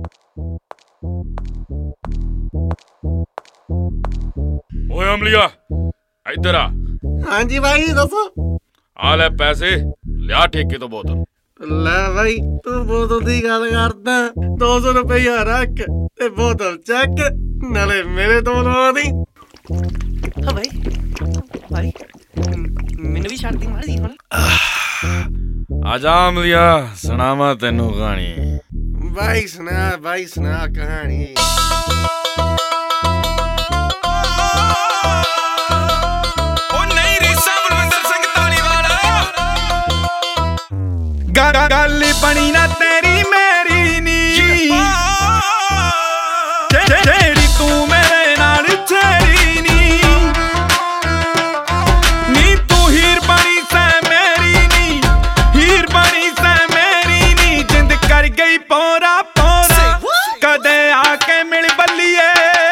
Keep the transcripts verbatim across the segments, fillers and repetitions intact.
ਓਏ ਅਮਲੀਆ ਇੱਧਰ ਆ। ਹਾਂਜੀ ਬਾਈ ਦੱਸੋ। ਆ ਲੈ ਪੈਸੇ, ਲਿਆ ਠੇਕੇ ਤੋਂ ਬੋਤਲ। ਲੈ ਬਾਈ ਤੂੰ ਬੋਤਲ ਦੀ ਗੱਲ ਕਰਦਾ, ਦੋ ਸੌ ਰੁਪਇਆ ਰੱਖ ਤੇ ਬੋਤਲ ਚੱਕ, ਨਾਲੇ ਮੇਰੇ ਤੋਂ ਲਵਾ ਦੀ। ਹਾਂ ਬਾਈ ਬਾਈ ਮੈਨੂੰ ਵੀ ਛੱਡ ਦੀ ਮਾੜੀ ਹੁਣ। ਆ ਜਾ ਅਮਲੀਆ, ਸੁਣਾਵਾਂ ਤੈਨੂੰ ਕਹਾਣੀ। ਬਾਈ ਸੁਣਾ ਬਾਈ ਸੁਣਾ ਕਹਾਣੀ। ਗੱਲ ਬਣੀ ਨਾ ਤੇਰੀ ਮੇਰੀ ਨੀ, ਜਿਹੜੀ ਤੂੰ ਮੇਰੇ ਨਾਲ ਛੇੜੀ ਨੀ, ਨੀ ਤੂੰ ਹੀਰ ਬਣੀ ਸੈ ਮੇਰੀ ਨੀ, ਹੀਰ ਬਣੀ ਸੈ ਮੇਰੀ ਨੀ, ਜਿੰਦ ਕਰ ਗਈ ਪੋਰਾ ਪੋਰਾ, ਕਦੇ ਆ ਕੇ ਮਿਲ ਬੱਲੀਏ,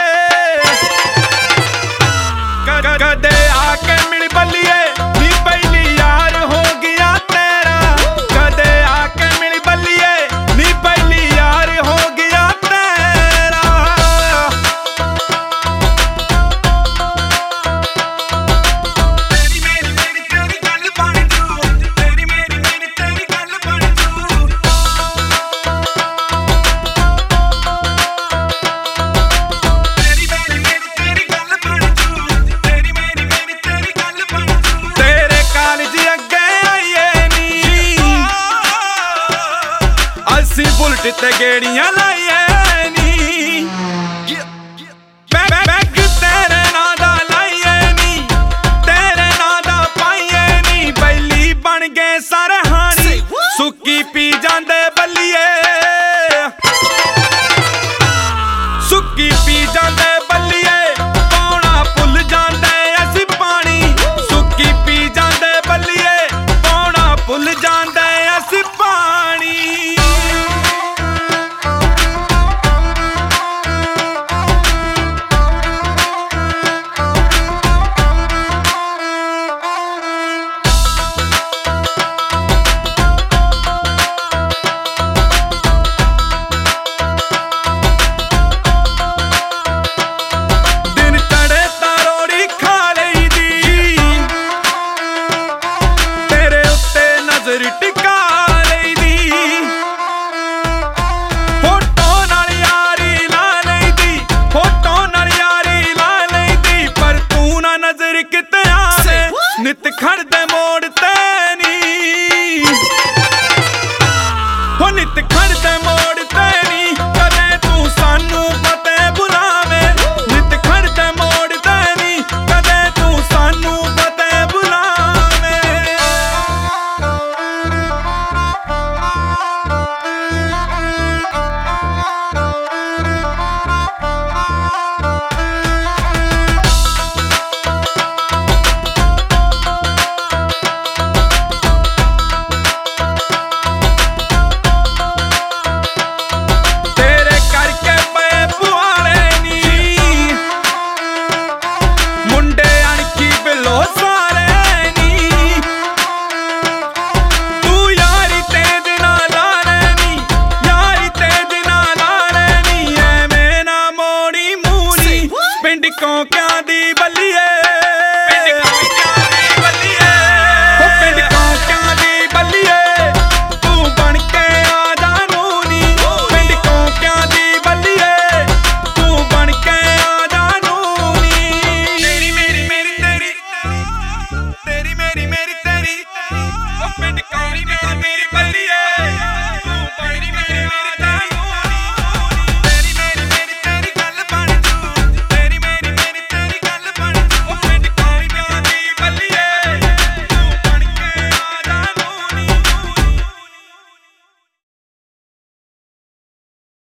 ਕਦੇ ਆ ਕੇ ਮਿਲ ਬੱਲੀਏ, ਨੀ ਪਹਿਲੀ ਯਾਰ ਹੋ ਗਿਆ ਤੇਰਾ, ਕਦੇ ਆ ਕੇ ਮਿਲ ਬੱਲੀਏ, ਨੀ ਪਹਿਲੀ ਯਾਰ ਹੋ ਗਿਆ ਤੇਰਾ। ਤੇਰੀ ਮੇਰੀ ਮੇਰੀ ਤੇਰੀ ਗੱਲ ਬਣ ਜੂ, ਤੇਰੀ ਮੇਰੀ ਮੇਰੀ ਤੇਰੀ ਗੱਲ ਬਣ ਜੂ, ਤੇਰੀ ਮੇਰੀ ਮੇਰੀ ਤੇਰੀ ਗੱਲ ਬਣ ਜੂ, ਤੇਰੀ ਮੇਰੀ ਮੇਰੀ ਤੇਰੀ ਗੱਲ ਬਣ ਜੂ। ਤੇਰੇ ਕਾਲਜ ਅੱਗੇ ਆਈਏ ਨੀ, ਅਸੀਂ ਬੁਲਟ ਤੇ ਗੇੜੀਆਂ ਲਾਈਏ ਨੀ, ਬੈਗ ਤੇਰੇ ਨਾਂ ਦਾ